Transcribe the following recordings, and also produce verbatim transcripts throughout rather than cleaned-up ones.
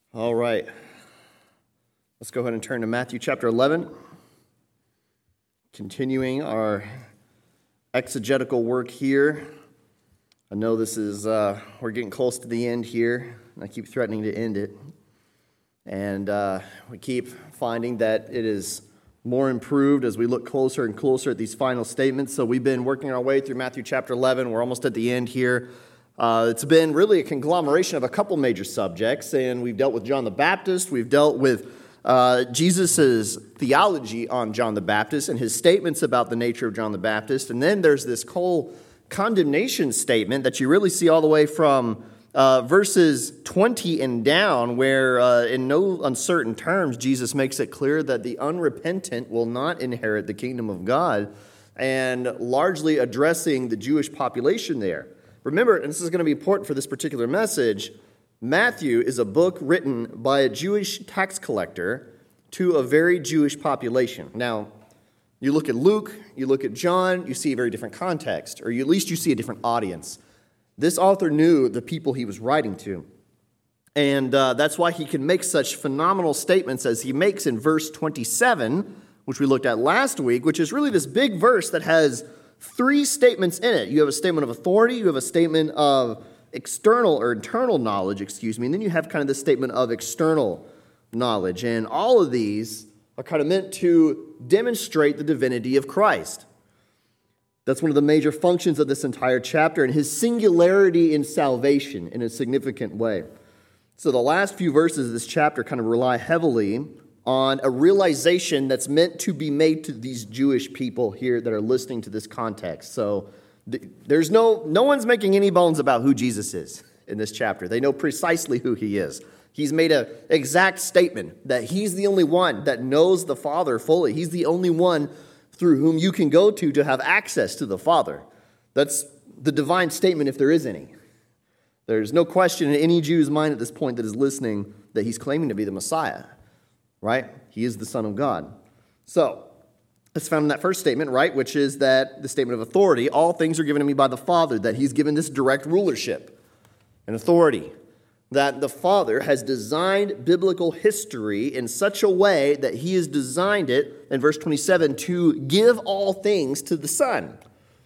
All right. Let's go ahead and turn to Matthew chapter eleven. Continuing our exegetical work here. I know this is, uh, we're getting close to the end here, and I keep threatening to end it. And uh, we keep finding that it is more improved as we look closer and closer at these final statements. So we've been working our way through Matthew chapter eleven. We're almost at the end here. Uh, it's been really a conglomeration of a couple major subjects, and we've dealt with John the Baptist. We've dealt with uh, Jesus' theology on John the Baptist and his statements about the nature of John the Baptist. And then there's this whole condemnation statement that you really see all the way from uh, verses twenty and down, where uh, in no uncertain terms, Jesus makes it clear that the unrepentant will not inherit the kingdom of God, and largely addressing the Jewish population there. Remember, and this is going to be important for this particular message, Matthew is a book written by a Jewish tax collector to a very Jewish population. Now, you look at Luke, you look at John, you see a very different context, or you, at least you see a different audience. This author knew the people he was writing to. And uh, that's why he can make such phenomenal statements as he makes in verse twenty-seven, which we looked at last week, which is really this big verse that has three statements in it. You have a statement of authority, you have a statement of external or internal knowledge, excuse me, and then you have kind of this statement of external knowledge. And all of these are kind of meant to demonstrate the divinity of Christ. That's one of the major functions of this entire chapter, and his singularity in salvation in a significant way. So the last few verses of this chapter kind of rely heavily on a realization that's meant to be made to these Jewish people here that are listening to this context. So th- there's no, no one's making any bones about who Jesus is in this chapter. They know precisely who he is. He's made an exact statement that he's the only one that knows the Father fully. He's the only one through whom you can go to to have access to the Father. That's the divine statement if there is any. There's no question in any Jew's mind at this point that is listening that he's claiming to be the Messiah. Right? He is the Son of God. So, it's found in that first statement, right, which is that the statement of authority, all things are given to me by the Father, that he's given this direct rulership and authority, that the Father has designed biblical history in such a way that he has designed it, in verse twenty-seven, to give all things to the Son.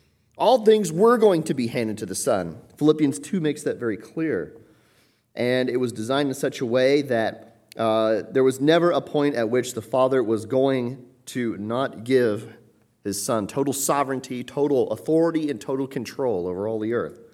All things were going to be handed to the Son. Philippians two makes that very clear. And it was designed in such a way that Uh, there was never a point at which the Father was going to not give his Son total sovereignty, total authority, and total control over all the earth.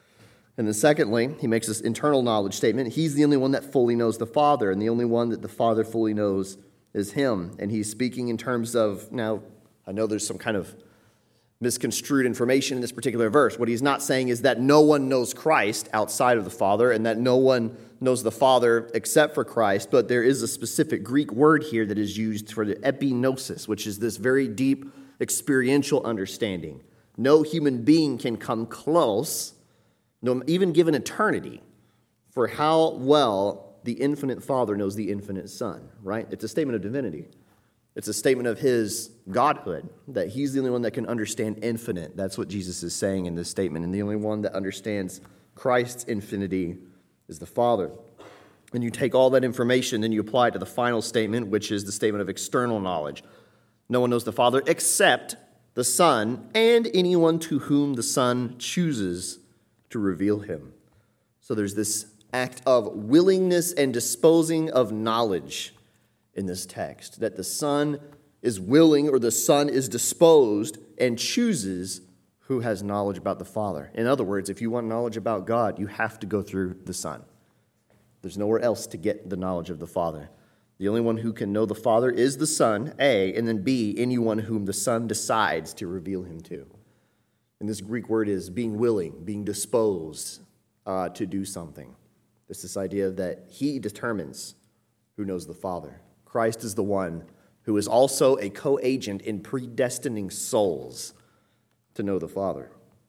And then secondly, he makes this internal knowledge statement. He's the only one that fully knows the Father, and the only one that the Father fully knows is him. And he's speaking in terms of, now, I know there's some kind of misconstrued information in this particular verse. What he's not saying is that no one knows Christ outside of the Father and that no one knows the Father except for Christ, but there is a specific Greek word here that is used for the epignosis, which is this very deep experiential understanding. No human being can come close, no, even given eternity, for how well the infinite Father knows the infinite Son, right? It's a statement of divinity. It's a statement of his godhood, that he's the only one that can understand infinite. That's what Jesus is saying in this statement. And the only one that understands Christ's infinity is the Father. And you take all that information, then you apply it to the final statement, which is the statement of external knowledge. No one knows the Father except the Son and anyone to whom the Son chooses to reveal him. So there's this act of willingness and disposing of knowledge in this text, that the Son is willing or the Son is disposed and chooses who has knowledge about the Father. In other words, if you want knowledge about God, you have to go through the Son. There's nowhere else to get the knowledge of the Father. The only one who can know the Father is the Son, A, and then B, anyone whom the Son decides to reveal him to. And this Greek word is being willing, being disposed uh, to do something. It's this idea that he determines who knows the Father. Christ is the one who is also a co-agent in predestining souls to know the Father.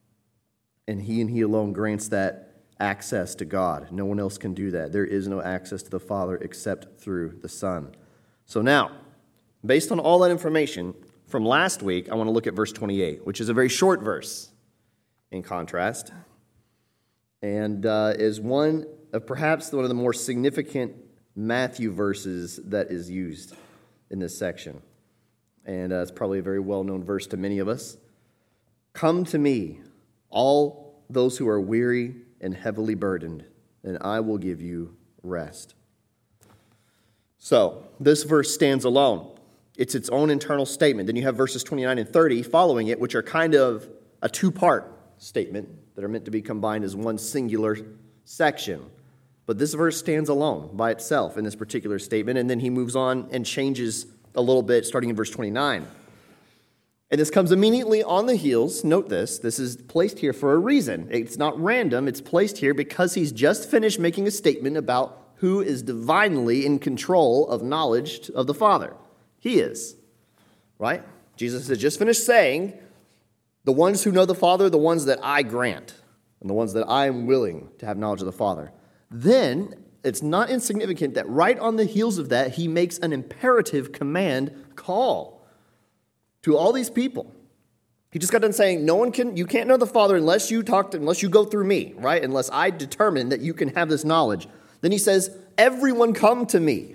And he and he alone grants that access to God. No one else can do that. There is no access to the Father except through the Son. So now, based on all that information from last week, I want to look at verse twenty-eight, which is a very short verse in contrast, and uh, is one of perhaps one of the more significant Matthew verses that is used in this section. And uh, it's probably a very well-known verse to many of us. Come to me, all those who are weary and heavily burdened, and I will give you rest. So, this verse stands alone. It's its own internal statement. Then you have verses twenty-nine and thirty following it, which are kind of a two-part statement that are meant to be combined as one singular section. But this verse stands alone by itself in this particular statement, and then he moves on and changes a little bit starting in verse twenty-nine. And this comes immediately on the heels. Note this, this is placed here for a reason. It's not random, it's placed here because he's just finished making a statement about who is divinely in control of knowledge of the Father. He is, right? Jesus has just finished saying, the ones who know the Father, the ones that I grant, and the ones that I am willing to have knowledge of the Father. Then, it's not insignificant that right on the heels of that, he makes an imperative command call to all these people. He just got done saying, no one can, you can't know the Father unless you talk to, unless you go through me, right? Unless I determine that you can have this knowledge. Then he says, everyone come to me,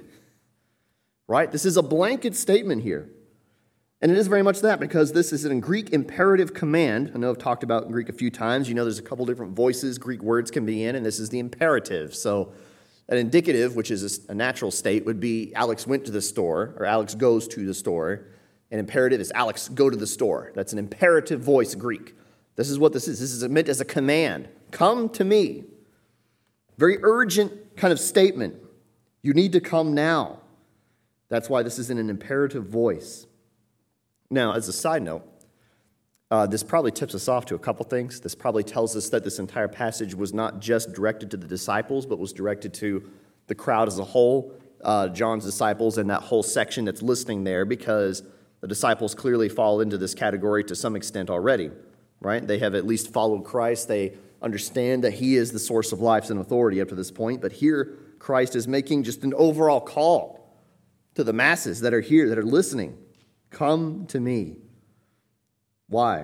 right? This is a blanket statement here. And it is very much that because this is a Greek imperative command. I know I've talked about Greek a few times. You know there's a couple different voices Greek words can be in, and this is the imperative. So an indicative, which is a natural state, would be Alex went to the store, or Alex goes to the store. An imperative is Alex, go to the store. That's an imperative voice Greek. This is what this is. This is meant as a command. Come to me. Very urgent kind of statement. You need to come now. That's why this is in an imperative voice. Now, as a side note, uh, this probably tips us off to a couple things. This probably tells us that this entire passage was not just directed to the disciples, but was directed to the crowd as a whole, uh, John's disciples, and that whole section that's listening there, because the disciples clearly fall into this category to some extent already, right? They have at least followed Christ. They understand that he is the source of life and authority up to this point. But here, Christ is making just an overall call to the masses that are here, that are listening. Come to me. Why?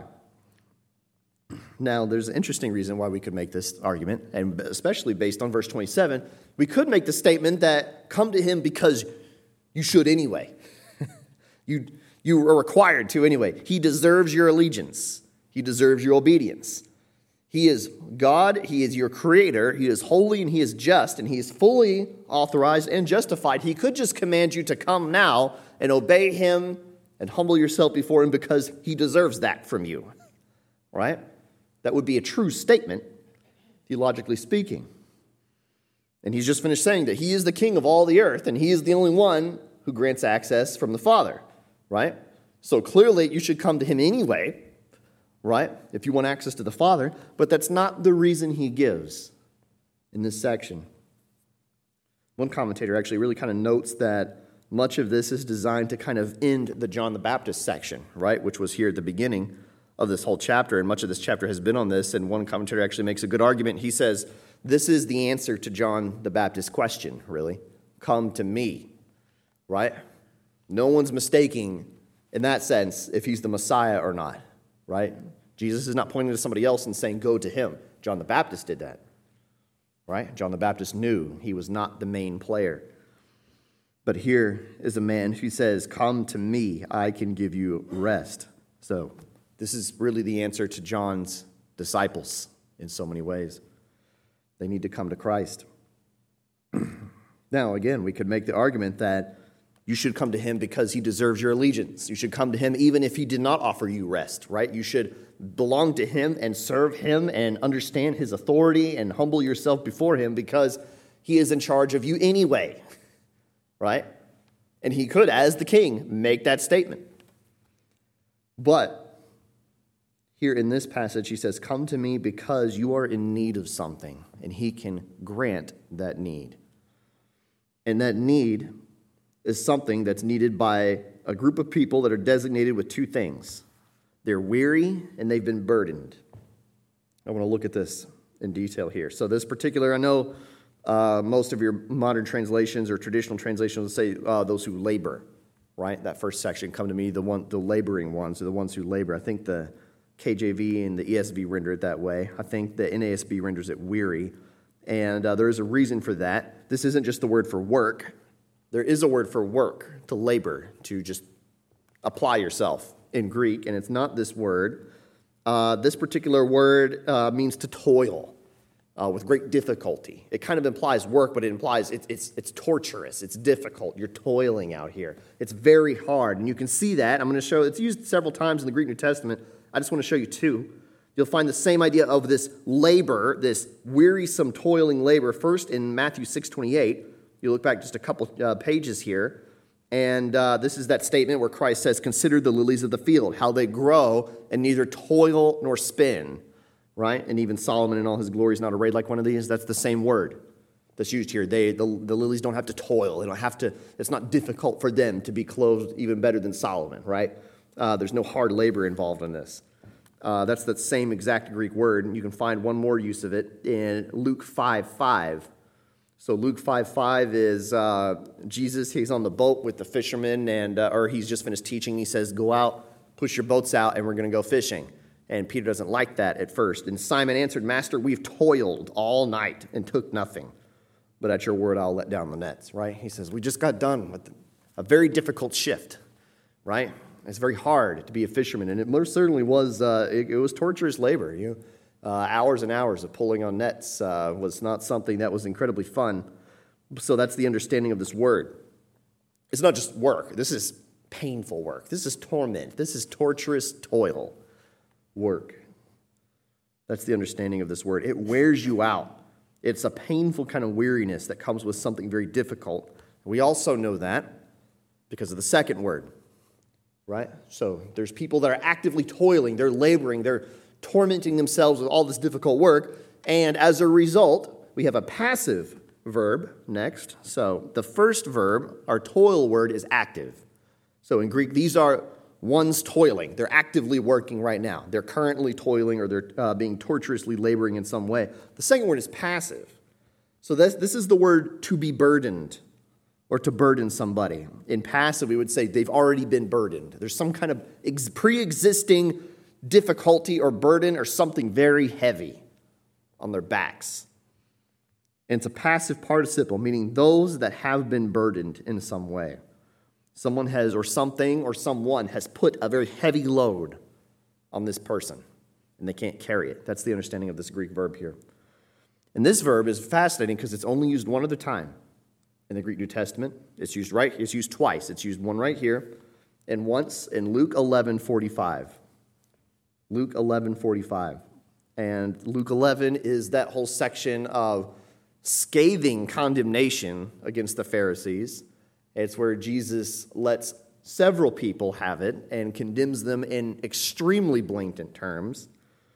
Now, there's an interesting reason why we could make this argument, and especially based on verse twenty-seven. We could make the statement that come to him because you should anyway. you, you are required to anyway. He deserves your allegiance. He deserves your obedience. He is God. He is your creator. He is holy and he is just, and he is fully authorized and justified. He could just command you to come now and obey him and humble yourself before him because he deserves that from you, right? That would be a true statement, theologically speaking. And he's just finished saying that he is the king of all the earth, and he is the only one who grants access from the Father, right? So clearly you should come to him anyway, right, if you want access to the Father, but that's not the reason he gives in this section. One commentator actually really kind of notes that much of this is designed to kind of end the John the Baptist section, right, which was here at the beginning of this whole chapter, and much of this chapter has been on this, and one commentator actually makes a good argument. He says, this is the answer to John the Baptist's question, really. Come to me, right? No one's mistaking, in that sense, if he's the Messiah or not, right? Jesus is not pointing to somebody else and saying, go to him. John the Baptist did that, right? John the Baptist knew he was not the main player. But here is a man who says, come to me, I can give you rest. So this is really the answer to John's disciples in so many ways. They need to come to Christ. Now, again, we could make the argument that you should come to him because he deserves your allegiance. You should come to him even if he did not offer you rest, right? You should belong to him and serve him and understand his authority and humble yourself before him because he is in charge of you anyway. Right? And he could, as the king, make that statement. But here in this passage, he says, come to me because you are in need of something, and he can grant that need. And that need is something that's needed by a group of people that are designated with two things. They're weary and they've been burdened. I want to look at this in detail here. So this particular, I know Uh, most of your modern translations or traditional translations will say uh, those who labor, right? That first section, come to me, the one, the laboring ones are the ones who labor. I think the K J V and the E S V render it that way. I think the N A S B renders it weary. And uh, there is a reason for that. This isn't just the word for work. There is a word for work, to labor, to just apply yourself in Greek, and it's not this word. Uh, this particular word uh, means to toil uh, with great difficulty. It kind of implies work, but it implies it's, it's, it's torturous, it's difficult. You're toiling out here. It's very hard, and you can see that. I'm going to show, it's used several times in the Greek New Testament. I just want to show you two. You'll find the same idea of this labor, this wearisome, toiling labor, first in Matthew six twenty-eight. You look back just a couple uh, pages here, and uh, this is that statement where Christ says, "Consider the lilies of the field, how they grow and neither toil nor spin," right? And even Solomon in all his glory is not arrayed like one of these. That's the same word that's used here. They, the, the lilies don't have to toil. They don't have to. It's not difficult for them to be clothed even better than Solomon, right? Uh, there's no hard labor involved in this. Uh, that's that same exact Greek word, and you can find one more use of it in Luke five five. So Luke five five is uh, Jesus, he's on the boat with the fishermen, and uh, or he's just finished teaching. He says, "Go out, push your boats out, and we're going to go fishing." And Peter doesn't like that at first. And Simon answered, "Master, we've toiled all night and took nothing. But at your word, I'll let down the nets," right? He says, we just got done with a very difficult shift, right? It's very hard to be a fisherman, and it most certainly was, uh, it, it was torturous labor. You know? Uh, hours and hours of pulling on nets uh, was not something that was incredibly fun. So that's the understanding of this word. It's not just work. This is painful work. This is torment. This is torturous toil work. That's the understanding of this word. It wears you out. It's a painful kind of weariness that comes with something very difficult. We also know that because of the second word, right? So there's people that are actively toiling. They're laboring. They're tormenting themselves with all this difficult work. And as a result, we have a passive verb next. So the first verb, our toil word, is active. So in Greek, these are ones toiling. They're actively working right now. They're currently toiling, or they're uh, being torturously laboring in some way. The second word is passive. So this, this is the word to be burdened, or to burden somebody. In passive, we would say they've already been burdened. There's some kind of ex- pre-existing difficulty or burden or something very heavy on their backs. And it's a passive participle, meaning those that have been burdened in some way. Someone has, or something, or someone has put a very heavy load on this person, and they can't carry it. That's the understanding of this Greek verb here. And this verb is fascinating because it's only used one other time in the Greek New Testament. It's used right, it's used twice. It's used one right here, and once in Luke eleven forty-five. Luke eleven forty-five. And Luke eleven is that whole section of scathing condemnation against the Pharisees. It's where Jesus lets several people have it and condemns them in extremely blatant terms.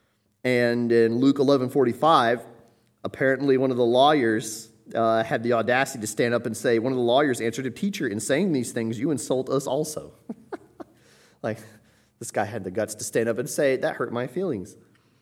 And in Luke eleven forty-five, apparently one of the lawyers uh, had the audacity to stand up and say, one of the lawyers answered him, "Teacher, in saying these things, you insult us also." Like, this guy had the guts to stand up and say, "That hurt my feelings."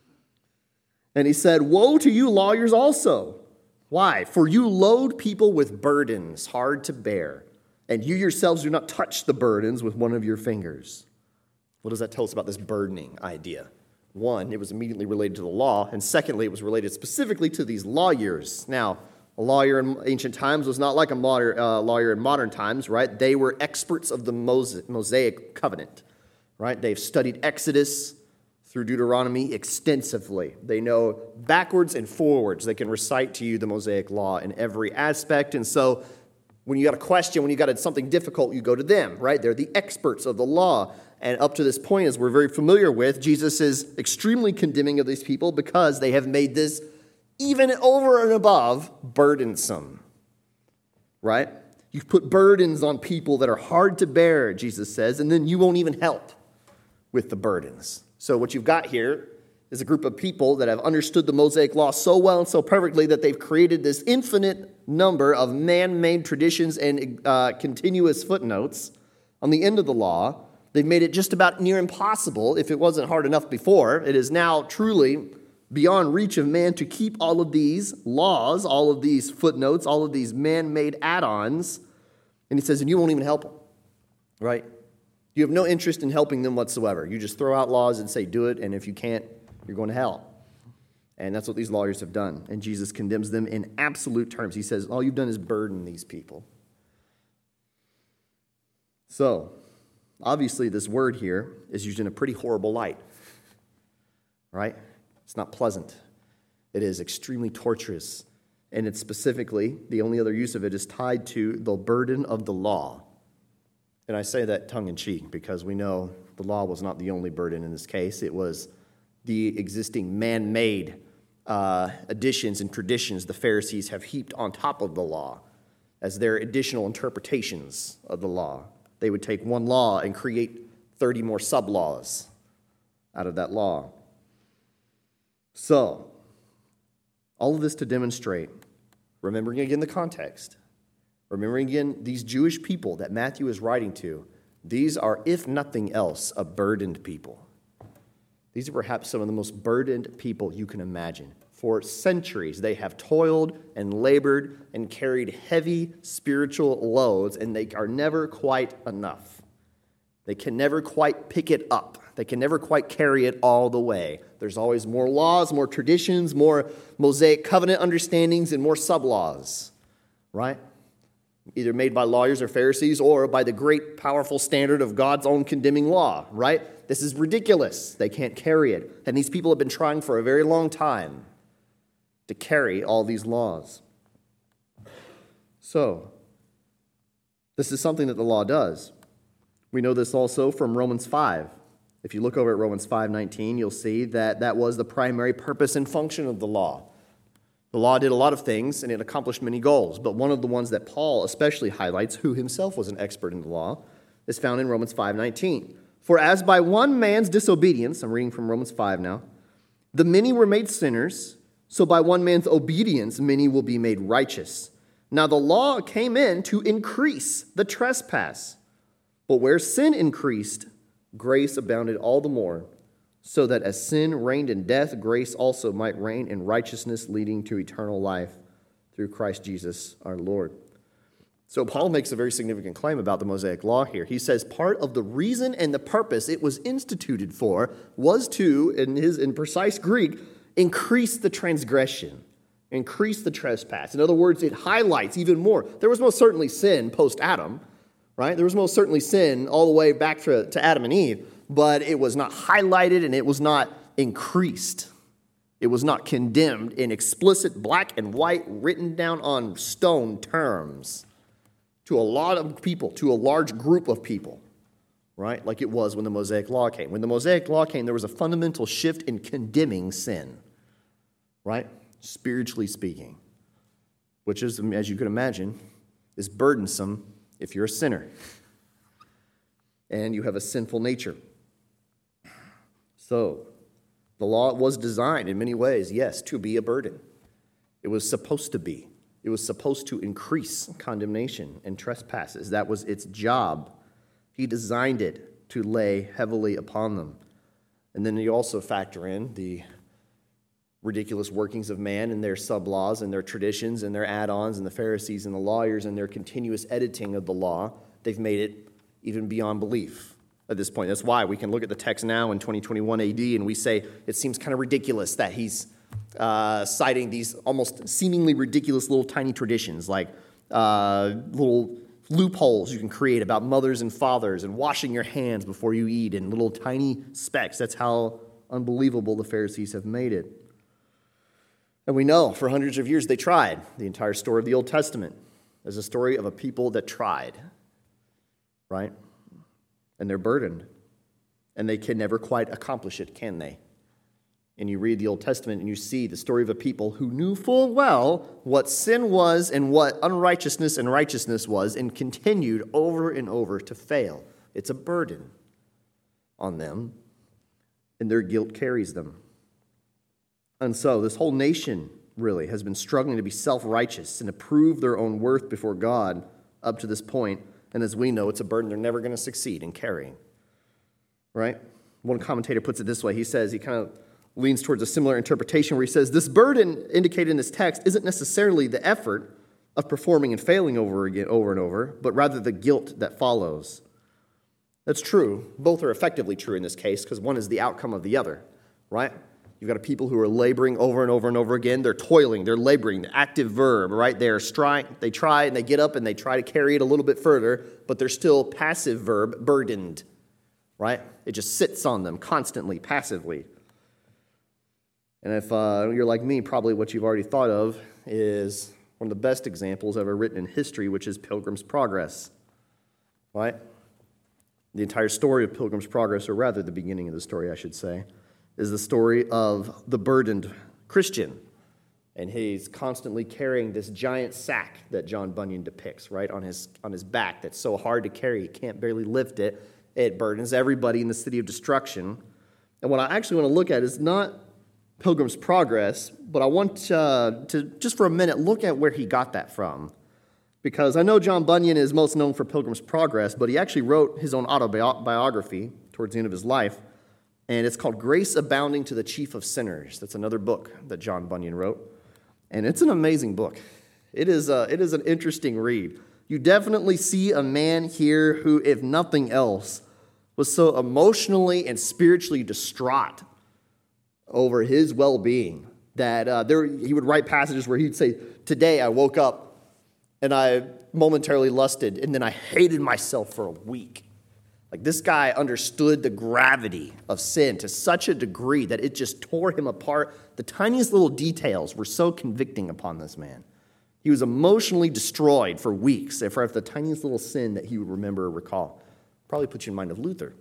And he said, "Woe to you lawyers also. Why? For you load people with burdens hard to bear, and you yourselves do not touch the burdens with one of your fingers." What does that tell us about this burdening idea? One, it was immediately related to the law, and secondly, it was related specifically to these lawyers. Now, a lawyer in ancient times was not like a modern, uh, lawyer in modern times, right? They were experts of the Mosaic covenant, right? They've studied Exodus through Deuteronomy extensively. They know backwards and forwards. They can recite to you the Mosaic law in every aspect, and so when you got a question, when you got something difficult, you go to them, right? They're the experts of the law. And up to this point, as we're very familiar with, Jesus is extremely condemning of these people because they have made this even over and above burdensome, right? You've put burdens on people that are hard to bear, Jesus says, and then you won't even help with the burdens. So what you've got here is a group of people that have understood the Mosaic law so well and so perfectly that they've created this infinite number of man-made traditions and uh, continuous footnotes on the end of the law. They've made it just about near impossible. If it wasn't hard enough before, it is now truly beyond reach of man to keep all of these laws, all of these footnotes, all of these man-made add-ons. And he says, and you won't even help them, right? You have no interest in helping them whatsoever. You just throw out laws and say, do it, and if you can't, you're going to hell. And that's what these lawyers have done. And Jesus condemns them in absolute terms. He says, all you've done is burden these people. So, obviously, this word here is used in a pretty horrible light. Right? It's not pleasant. It is extremely torturous. And it's specifically, the only other use of it is tied to the burden of the law. And I say that tongue-in-cheek because we know the law was not the only burden in this case. It was the existing man-made uh, additions and traditions the Pharisees have heaped on top of the law as their additional interpretations of the law. They would take one law and create thirty more sub-laws out of that law. So, all of this to demonstrate, remembering again the context, remembering again these Jewish people that Matthew is writing to, these are, if nothing else, a burdened people. These are perhaps some of the most burdened people you can imagine. For centuries, they have toiled and labored and carried heavy spiritual loads, and they are never quite enough. They can never quite pick it up. They can never quite carry it all the way. There's always more laws, more traditions, more Mosaic covenant understandings, and more sub-laws, right? Either made by lawyers or Pharisees or by the great, powerful standard of God's own condemning law, right? This is ridiculous. They can't carry it. And these people have been trying for a very long time to carry all these laws. So, this is something that the law does. We know this also from Romans five. If you look over at Romans five nineteen, you'll see that that was the primary purpose and function of the law. The law did a lot of things, and it accomplished many goals. But one of the ones that Paul especially highlights, who himself was an expert in the law, is found in Romans five nineteen. For as by one man's disobedience, I'm reading from Romans five now, the many were made sinners, so by one man's obedience many will be made righteous. Now the law came in to increase the trespass. But where sin increased, grace abounded all the more, so that as sin reigned in death, grace also might reign in righteousness, leading to eternal life through Christ Jesus our Lord. So Paul makes a very significant claim about the Mosaic Law here. He says part of the reason and the purpose it was instituted for was to, in his in precise Greek, increase the transgression, increase the trespass. In other words, it highlights even more. There was most certainly sin post-Adam, right? There was most certainly sin all the way back to, to Adam and Eve, but it was not highlighted and it was not increased. It was not condemned in explicit black and white, written down on stone terms to a lot of people, to a large group of people, right? Like it was when the Mosaic Law came. When the Mosaic Law came, there was a fundamental shift in condemning sin, right? Spiritually speaking, which is, as you can imagine, is burdensome if you're a sinner and you have a sinful nature. So, the law was designed in many ways, yes, to be a burden. It was supposed to be. It was supposed to increase condemnation and trespasses. That was its job. He designed it to lay heavily upon them. And then you also factor in the ridiculous workings of man and their sub-laws and their traditions and their add-ons and the Pharisees and the lawyers and their continuous editing of the law. They've made it even beyond belief at this point. That's why we can look at the text now in twenty twenty-one A D and we say it seems kind of ridiculous that he's uh, citing these almost seemingly ridiculous little tiny traditions like uh, little loopholes you can create about mothers and fathers and washing your hands before you eat and little tiny specks. That's how unbelievable the Pharisees have made it. And we know for hundreds of years they tried. The entire story of the Old Testament is a story of a people that tried, right? And they're burdened. And they can never quite accomplish it, can they? And you read the Old Testament and you see the story of a people who knew full well what sin was and what unrighteousness and righteousness was and continued over and over to fail. It's a burden on them, and their guilt carries them. And so this whole nation really has been struggling to be self-righteous and to prove their own worth before God up to this point. And as we know, it's a burden they're never going to succeed in carrying. Right? One commentator puts it this way. He says, he kind of leans towards a similar interpretation where he says, this burden indicated in this text isn't necessarily the effort of performing and failing over again, over and over, but rather the guilt that follows. That's true. Both are effectively true in this case because one is the outcome of the other, right? You've got people who are laboring over and over and over again. They're toiling, they're laboring, the active verb, right? They're stri- they try and they get up and they try to carry it a little bit further, but they're still passive verb, burdened, right? It just sits on them constantly, passively. And if uh, you're like me, probably what you've already thought of is one of the best examples ever written in history, which is Pilgrim's Progress, right? The entire story of Pilgrim's Progress, or rather the beginning of the story, I should say, is the story of the burdened Christian. And he's constantly carrying this giant sack that John Bunyan depicts, right, on his, on his back that's so hard to carry, he can't barely lift it. It burdens everybody in the city of destruction. And what I actually want to look at is not Pilgrim's Progress, but I want uh, to, just for a minute, look at where he got that from. Because I know John Bunyan is most known for Pilgrim's Progress, but he actually wrote his own autobiography towards the end of his life, and it's called Grace Abounding to the Chief of Sinners. That's another book that John Bunyan wrote, and it's an amazing book. It is, a, it is an interesting read. You definitely see a man here who, if nothing else, was so emotionally and spiritually distraught over his well-being that uh, there he would write passages where he'd say, "Today I woke up and I momentarily lusted, and then I hated myself for a week." Like, this guy understood the gravity of sin to such a degree that it just tore him apart. The tiniest little details were so convicting upon this man. He was emotionally destroyed for weeks for the tiniest little sin that he would remember or recall. Probably put you in mind of Luther.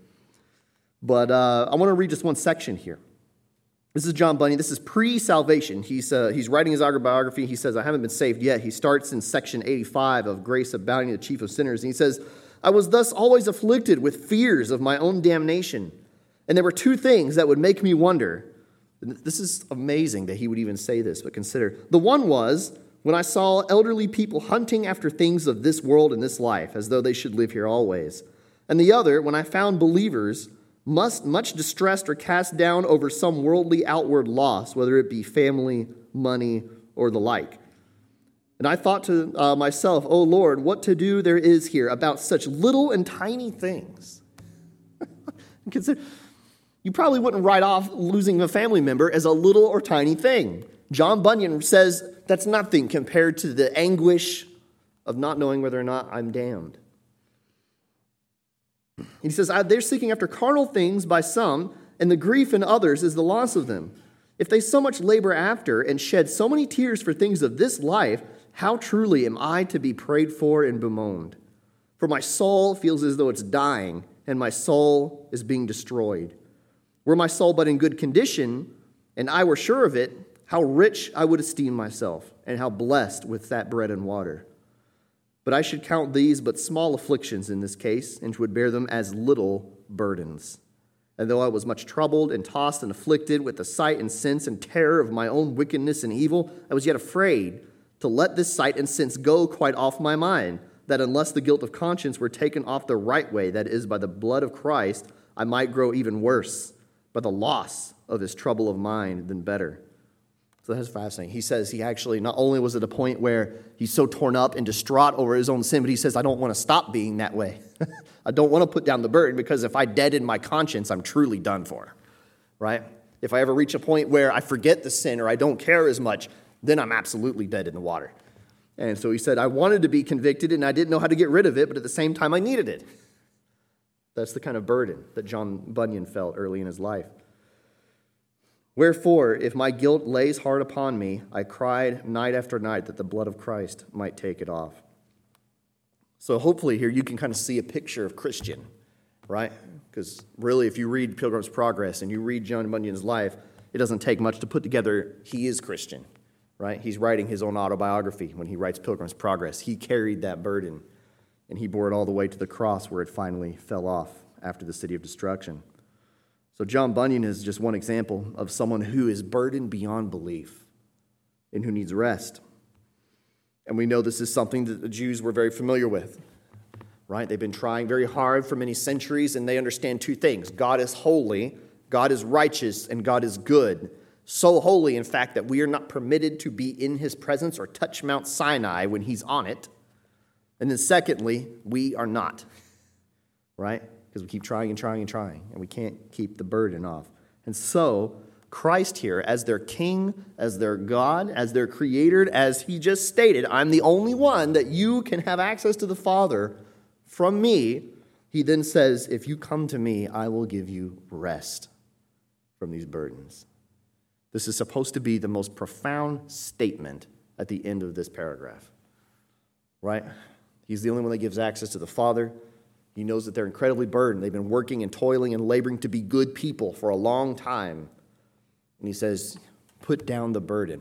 But uh, I want to read just one section here. This is John Bunyan. This is pre-salvation. He's, uh, he's writing his autobiography. He says, "I haven't been saved yet." He starts in section eighty-five of Grace Abounding to the Chief of Sinners. And he says, "I was thus always afflicted with fears of my own damnation. And there were two things that would make me wonder." This is amazing that he would even say this, but consider. "The one was when I saw elderly people hunting after things of this world and this life, as though they should live here always. And the other, when I found believers must much distressed or cast down over some worldly outward loss, whether it be family, money, or the like. And I thought to uh, myself, O Lord, what to do there is here about such little and tiny things." Consider, you probably wouldn't write off losing a family member as a little or tiny thing. John Bunyan says that's nothing compared to the anguish of not knowing whether or not I'm damned. He says, "They're seeking after carnal things by some, and the grief in others is the loss of them. If they so much labor after and shed so many tears for things of this life, how truly am I to be prayed for and bemoaned? For my soul feels as though it's dying, and my soul is being destroyed. Were my soul but in good condition, and I were sure of it, how rich I would esteem myself, and how blessed with that bread and water. But I should count these but small afflictions in this case, and would bear them as little burdens. And though I was much troubled and tossed and afflicted with the sight and sense and terror of my own wickedness and evil, I was yet afraid to let this sight and sense go quite off my mind, that unless the guilt of conscience were taken off the right way, that is, by the blood of Christ, I might grow even worse by the loss of his trouble of mind than better." So that's fascinating. He says he actually, not only was at a point where he's so torn up and distraught over his own sin, but he says, I don't want to stop being that way. I don't want to put down the burden, because if I deaden my conscience, I'm truly done for, right? If I ever reach a point where I forget the sin or I don't care as much, then I'm absolutely dead in the water. And so he said, I wanted to be convicted and I didn't know how to get rid of it, but at the same time I needed it. That's the kind of burden that John Bunyan felt early in his life. "Wherefore, if my guilt lays hard upon me, I cried night after night that the blood of Christ might take it off." So hopefully here you can kind of see a picture of Christian, right? Because really, if you read Pilgrim's Progress and you read John Bunyan's life, it doesn't take much to put together he is Christian, right? He's writing his own autobiography when he writes Pilgrim's Progress. He carried that burden, and he bore it all the way to the cross where it finally fell off after the city of destruction. So John Bunyan is just one example of someone who is burdened beyond belief and who needs rest. And we know this is something that the Jews were very familiar with, right? They've been trying very hard for many centuries, and they understand two things. God is holy, God is righteous, and God is good. So holy, in fact, that we are not permitted to be in his presence or touch Mount Sinai when he's on it. And then secondly, we are not, right? Because we keep trying and trying and trying, and we can't keep the burden off. And so, Christ here as their king, as their God, as their creator, as he just stated, I'm the only one that you can have access to the Father from me. He then says, if you come to me, I will give you rest from these burdens. This is supposed to be the most profound statement at the end of this paragraph, right? He's the only one that gives access to the Father. He knows that they're incredibly burdened. They've been working and toiling and laboring to be good people for a long time. And he says, put down the burden.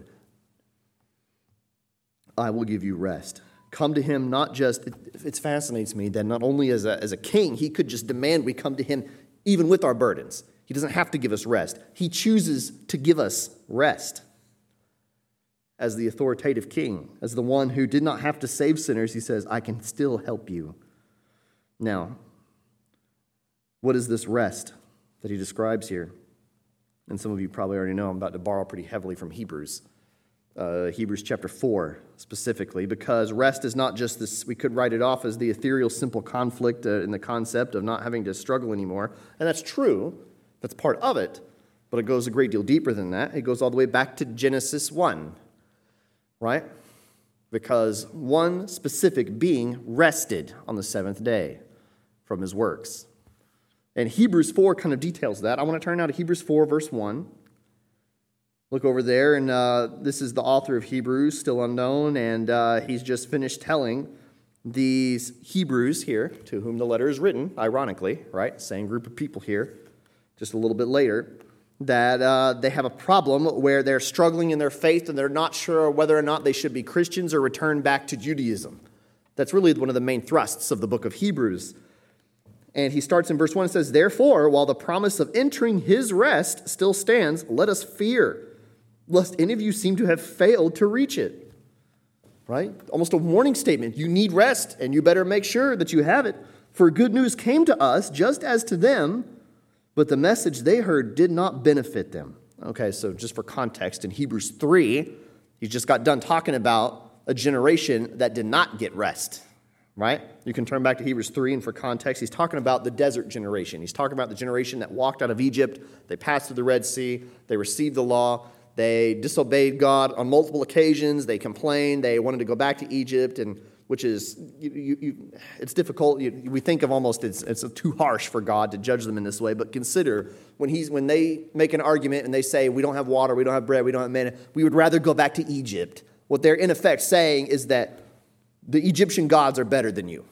I will give you rest. Come to him not just, it, it fascinates me that not only as a, as a king, he could just demand we come to him even with our burdens. He doesn't have to give us rest. He chooses to give us rest. As the authoritative king, as the one who did not have to save sinners, he says, I can still help you. Now, what is this rest that he describes here? And some of you probably already know I'm about to borrow pretty heavily from Hebrews. Uh, Hebrews chapter four specifically, because rest is not just this, we could write it off as the ethereal simple conflict uh, in the concept of not having to struggle anymore. And that's true. That's part of it. But it goes a great deal deeper than that. It goes all the way back to Genesis one. Right? Because one specific being rested on the seventh day from his works. And Hebrews four kind of details that. I want to turn now to Hebrews four, verse one. Look over there, and uh, this is the author of Hebrews, still unknown, and uh, he's just finished telling these Hebrews here, to whom the letter is written, ironically, right? Same group of people here, just a little bit later, that uh, they have a problem where they're struggling in their faith and they're not sure whether or not they should be Christians or return back to Judaism. That's really one of the main thrusts of the book of Hebrews. And he starts in verse one and says, therefore, while the promise of entering his rest still stands, let us fear, lest any of you seem to have failed to reach it. Right? Almost a warning statement. You need rest, and you better make sure that you have it. For good news came to us just as to them, but the message they heard did not benefit them. Okay, so just for context, in Hebrews three, he just got done talking about a generation that did not get rest, right? You can turn back to Hebrews three, and for context, he's talking about the desert generation. He's talking about the generation that walked out of Egypt, they passed through the Red Sea, they received the law, they disobeyed God on multiple occasions, they complained, they wanted to go back to Egypt, and which is, you, you, you, it's difficult. You, we think of almost it's, it's too harsh for God to judge them in this way, but consider when he's when they make an argument and they say, we don't have water, we don't have bread, we don't have manna, we would rather go back to Egypt. What they're in effect saying is that the Egyptian gods are better than you.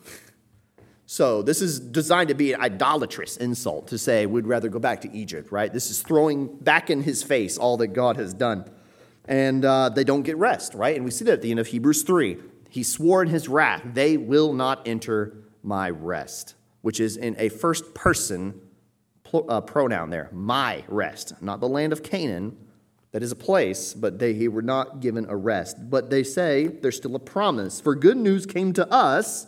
So this is designed to be an idolatrous insult to say we'd rather go back to Egypt, right? This is throwing back in his face all that God has done. And uh, they don't get rest, right? And we see that at the end of Hebrews three. He swore in his wrath, they will not enter my rest, which is in a first person pl- uh, pronoun there, my rest, not the land of Canaan. That is a place, but they were not given a rest. But they say there's still a promise. For good news came to us,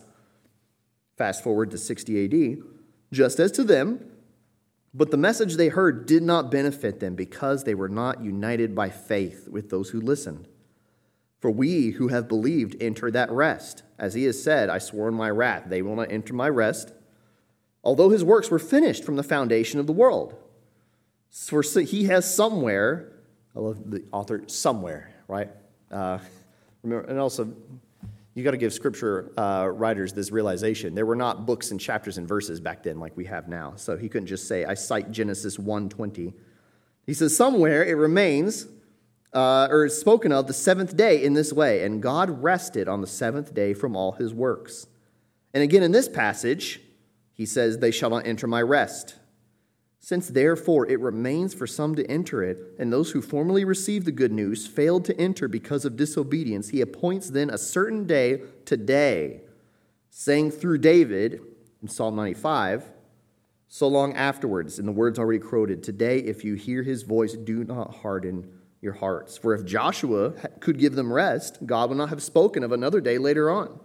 fast forward to sixty A D, just as to them, but the message they heard did not benefit them because they were not united by faith with those who listened. For we who have believed enter that rest. As he has said, I swore in my wrath, they will not enter my rest, although his works were finished from the foundation of the world. For he has somewhere, I love the author, somewhere, right? Uh, remember, and also, you got to give Scripture uh, writers this realization. There were not books and chapters and verses back then like we have now. So he couldn't just say, I cite Genesis one twenty. He says, somewhere it remains, uh, or is spoken of the seventh day in this way, and God rested on the seventh day from all his works. And again in this passage, he says, they shall not enter my rest. Since therefore it remains for some to enter it, and those who formerly received the good news failed to enter because of disobedience, he appoints then a certain day today, saying through David in Psalm ninety-five, so long afterwards, in the words already quoted, today if you hear his voice, do not harden your hearts. For if Joshua could give them rest, God would not have spoken of another day later on.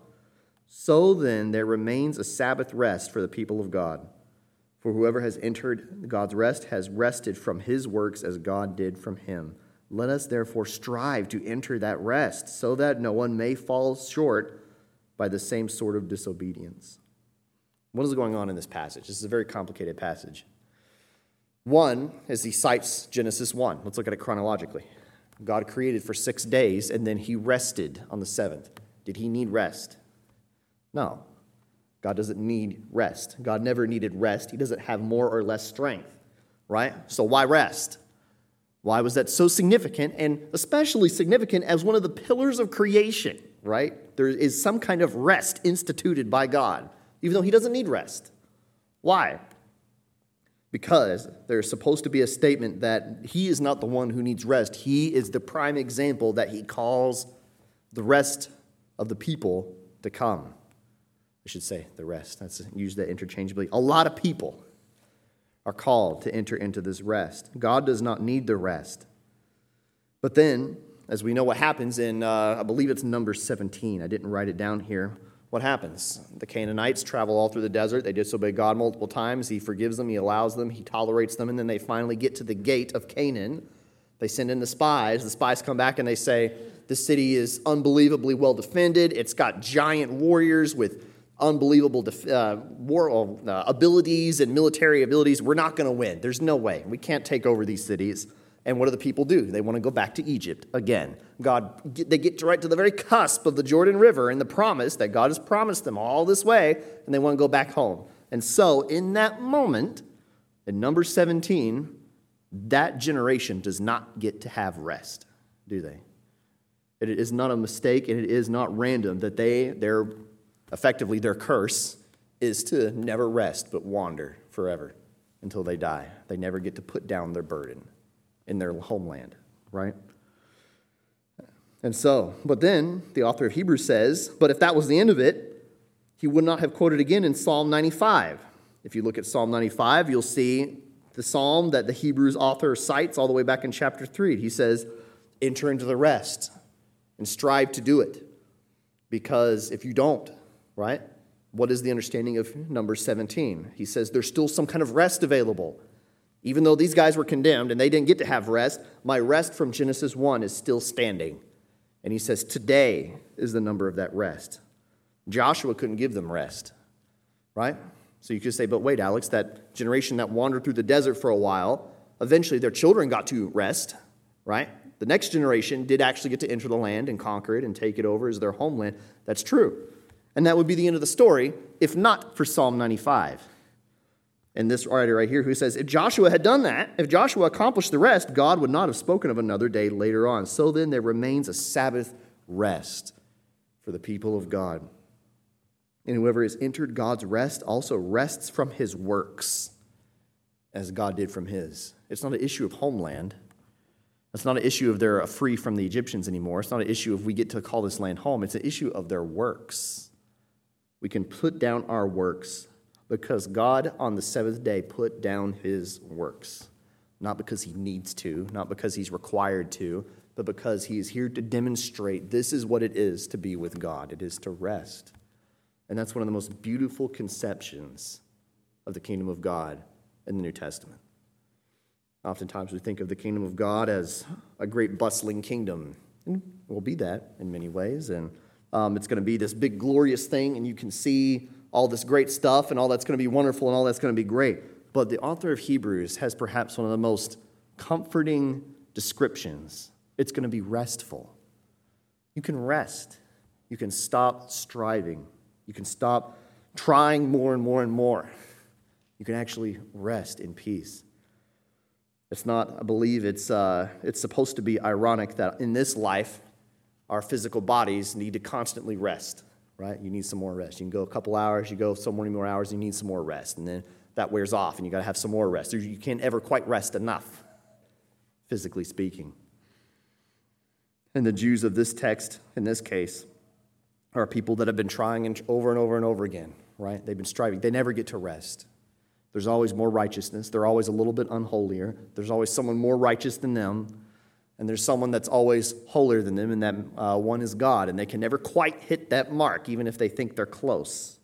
So then there remains a Sabbath rest for the people of God. For whoever has entered God's rest has rested from his works as God did from him. Let us therefore strive to enter that rest so that no one may fall short by the same sort of disobedience. What is going on in this passage? This is a very complicated passage. One is he cites Genesis one. Let's look at it chronologically. God created for six days, and then he rested on the seventh. Did he need rest? No. God doesn't need rest. God never needed rest. He doesn't have more or less strength, right? So why rest? Why was that so significant, and especially significant as one of the pillars of creation, right? There is some kind of rest instituted by God, even though he doesn't need rest. Why? Because there's supposed to be a statement that he is not the one who needs rest. He is the prime example that he calls the rest of the people to come. I should say the rest. Let's use that interchangeably. A lot of people are called to enter into this rest. God does not need the rest. But then, as we know what happens in, uh, I believe it's number seventeen. I didn't write it down here. What happens? The Canaanites travel all through the desert. They disobey God multiple times. He forgives them. He allows them. He tolerates them. And then they finally get to the gate of Canaan. They send in the spies. The spies come back and they say, this city is unbelievably well defended. It's got giant warriors with unbelievable def- uh, war uh, abilities and military abilities. We're not going to win. There's no way. We can't take over these cities. And what do the people do? They want to go back to Egypt again. God, they get right to the very cusp of the Jordan River and the promise that God has promised them all this way, and they want to go back home. And so in that moment, in number seventeen, that generation does not get to have rest, do they? It is not a mistake, and it is not random that they, their, effectively their curse is to never rest but wander forever until they die. They never get to put down their burden in their homeland, right? And so, but then the author of Hebrews says, but if that was the end of it, he would not have quoted again in Psalm ninety-five. If you look at Psalm ninety-five, you'll see the psalm that the Hebrews author cites all the way back in chapter three. He says, enter into the rest and strive to do it. Because if you don't, right, what is the understanding of number seventeen? He says there's still some kind of rest available. Even though these guys were condemned and they didn't get to have rest, my rest from Genesis one is still standing. And he says today is the number of that rest. Joshua couldn't give them rest, right? So you could say, but wait, Alex, that generation that wandered through the desert for a while, eventually their children got to rest, right? The next generation did actually get to enter the land and conquer it and take it over as their homeland. That's true. And that would be the end of the story, if not for Psalm ninety-five. And this writer right here who says, if Joshua had done that, if Joshua accomplished the rest, God would not have spoken of another day later on. So then there remains a Sabbath rest for the people of God. And whoever has entered God's rest also rests from his works, as God did from his. It's not an issue of homeland. It's not an issue of they're free from the Egyptians anymore. It's not an issue of we get to call this land home. It's an issue of their works. We can put down our works because God on the seventh day put down his works. Not because he needs to, not because he's required to, but because he is here to demonstrate this is what it is to be with God. It is to rest. And that's one of the most beautiful conceptions of the kingdom of God in the New Testament. Oftentimes we think of the kingdom of God as a great bustling kingdom. And it will be that in many ways. And um, it's going to be this big glorious thing, and you can see all this great stuff, and all that's going to be wonderful, and all that's going to be great. But the author of Hebrews has perhaps one of the most comforting descriptions. It's going to be restful. You can rest. You can stop striving. You can stop trying more and more and more. You can actually rest in peace. It's not, I believe it's uh, it's supposed to be ironic that in this life, our physical bodies need to constantly rest. Right? You need some more rest. You can go a couple hours, you go so many more hours, you need some more rest. And then that wears off, and you got to have some more rest. You can't ever quite rest enough, physically speaking. And the Jews of this text, in this case, are people that have been trying over and over and over again, right? They've been striving. They never get to rest. There's always more righteousness. They're always a little bit unholier. There's always someone more righteous than them. And there's someone that's always holier than them, and that uh, one is God. And they can never quite hit that mark, even if they think they're close.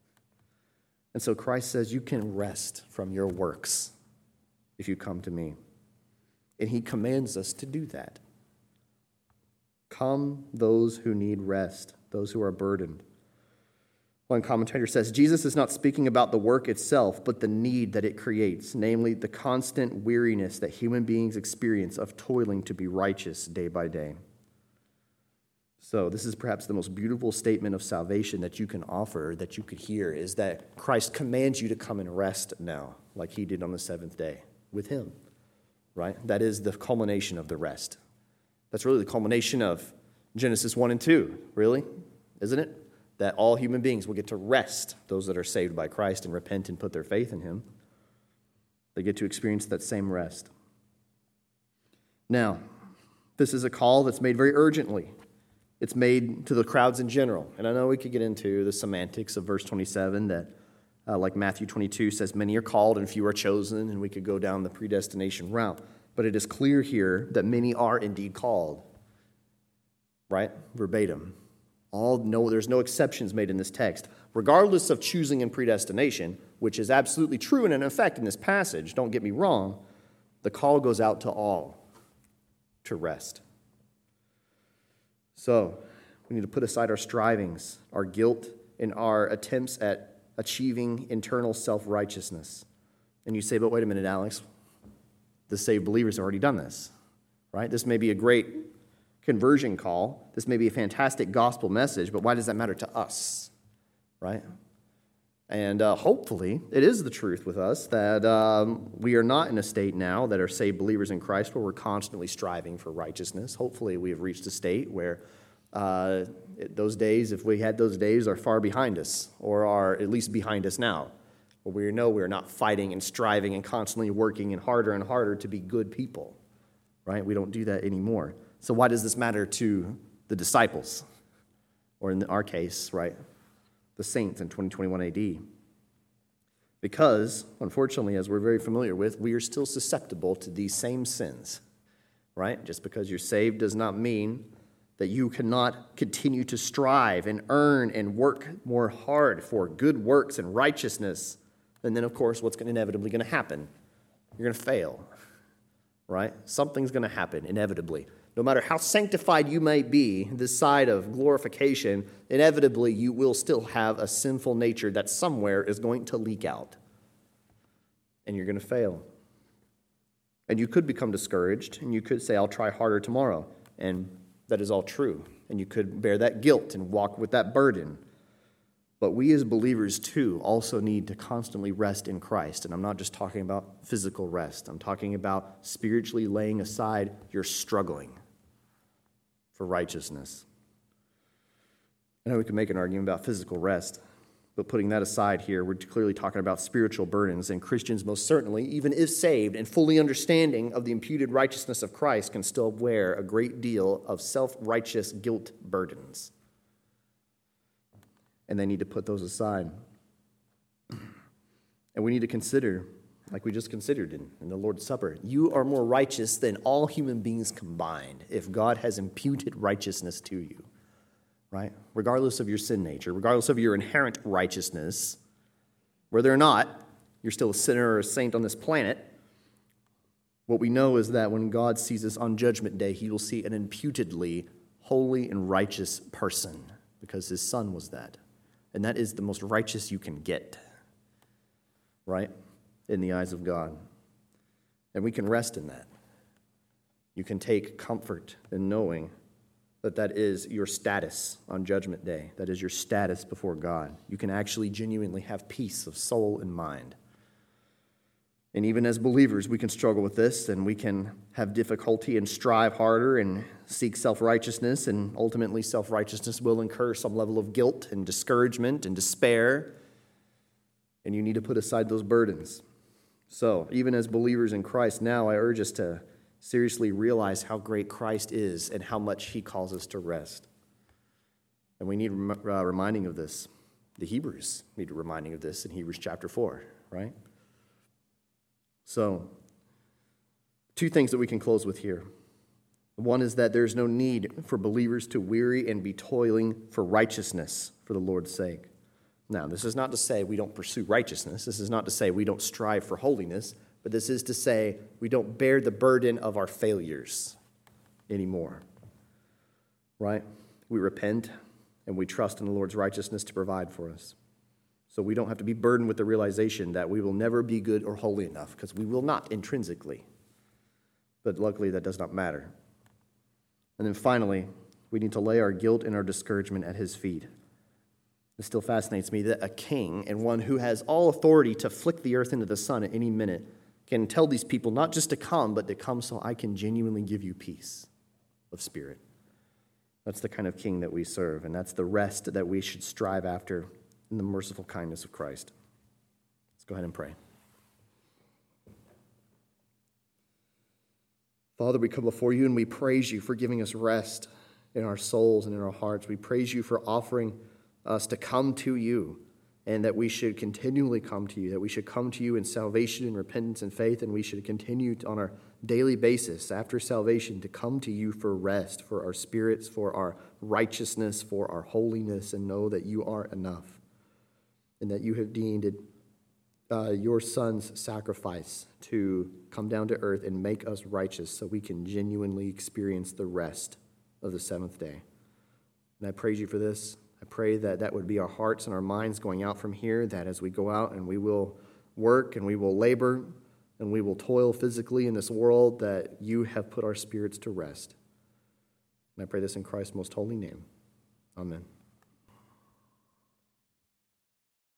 And so Christ says, you can rest from your works if you come to me. And he commands us to do that. Come, those who need rest, those who are burdened. One commentator says, Jesus is not speaking about the work itself, but the need that it creates, namely the constant weariness that human beings experience of toiling to be righteous day by day. So this is perhaps the most beautiful statement of salvation that you can offer, that you could hear, is that Christ commands you to come and rest now, like he did on the seventh day with him, right? That is the culmination of the rest. That's really the culmination of Genesis one and two, really, isn't it? That all human beings will get to rest, those that are saved by Christ and repent and put their faith in him. They get to experience that same rest. Now, this is a call that's made very urgently. It's made to the crowds in general. And I know we could get into the semantics of verse twenty-seven that, uh, like Matthew twenty-two says, many are called and few are chosen, and we could go down the predestination route. But it is clear here that many are indeed called, right? Verbatim. All no, there's no exceptions made in this text. Regardless of choosing and predestination, which is absolutely true and in effect in this passage, don't get me wrong, the call goes out to all to rest. So, we need to put aside our strivings, our guilt, and our attempts at achieving internal self-righteousness. And you say, but wait a minute, Alex, the saved believers have already done this, right? This may be a great conversion call. This may be a fantastic gospel message, but why does that matter to us, right? And uh, hopefully it is the truth with us that um, we are not in a state now that are saved believers in Christ where we're constantly striving for righteousness. Hopefully we have reached a state where uh, those days, if we had those days, are far behind us or are at least behind us now. Where we know we're not fighting and striving and constantly working and harder and harder to be good people, right? We don't do that anymore. So why does this matter to the disciples? Or in our case, right, the saints in twenty twenty-one A D? Because, unfortunately, as we're very familiar with, we are still susceptible to these same sins, right? Just because you're saved does not mean that you cannot continue to strive and earn and work more hard for good works and righteousness. And then, of course, what's inevitably going to happen? You're going to fail, right? Something's going to happen inevitably. No matter how sanctified you may be, this side of glorification, inevitably you will still have a sinful nature that somewhere is going to leak out. And you're going to fail. And you could become discouraged, and you could say, I'll try harder tomorrow. And that is all true. And you could bear that guilt and walk with that burden. But we as believers, too, also need to constantly rest in Christ. And I'm not just talking about physical rest. I'm talking about spiritually laying aside your struggling for righteousness. I know we can make an argument about physical rest, but putting that aside here, we're clearly talking about spiritual burdens, and Christians most certainly, even if saved and fully understanding of the imputed righteousness of Christ, can still wear a great deal of self-righteous guilt burdens. And they need to put those aside. And we need to consider, like we just considered in, in the Lord's Supper, you are more righteous than all human beings combined if God has imputed righteousness to you, right? Regardless of your sin nature, regardless of your inherent righteousness, whether or not you're still a sinner or a saint on this planet, what we know is that when God sees us on Judgment Day, he will see an imputedly holy and righteous person because his son was that. And that is the most righteous you can get, right, in the eyes of God. And we can rest in that. You can take comfort in knowing that that is your status on Judgment Day. That is your status before God. You can actually genuinely have peace of soul and mind. And even as believers, we can struggle with this, and we can have difficulty and strive harder and seek self-righteousness, and ultimately self-righteousness will incur some level of guilt and discouragement and despair, and you need to put aside those burdens. So, even as believers in Christ now, I urge us to seriously realize how great Christ is and how much he calls us to rest. And we need uh, reminding of this. The Hebrews need a reminding of this in Hebrews chapter four, right? So, two things that we can close with here. One is that there's no need for believers to weary and be toiling for righteousness for the Lord's sake. Now, this is not to say we don't pursue righteousness. This is not to say we don't strive for holiness. But this is to say we don't bear the burden of our failures anymore. Right? We repent and we trust in the Lord's righteousness to provide for us. So we don't have to be burdened with the realization that we will never be good or holy enough, because we will not intrinsically. But luckily, that does not matter. And then finally, we need to lay our guilt and our discouragement at his feet. It still fascinates me that a king and one who has all authority to flick the earth into the sun at any minute can tell these people not just to come, but to come so I can genuinely give you peace of spirit. That's the kind of king that we serve, and that's the rest that we should strive after in the merciful kindness of Christ. Let's go ahead and pray. Father, we come before you and we praise you for giving us rest in our souls and in our hearts. We praise you for offering us to come to you, and that we should continually come to you, that we should come to you in salvation and repentance and faith, and we should continue on our daily basis after salvation to come to you for rest, for our spirits, for our righteousness, for our holiness, and know that you are enough, and that you have deemed it uh, your Son's sacrifice to come down to earth and make us righteous so we can genuinely experience the rest of the seventh day. And I praise you for this. I pray that that would be our hearts and our minds going out from here, that as we go out and we will work and we will labor and we will toil physically in this world, that you have put our spirits to rest. And I pray this in Christ's most holy name. Amen.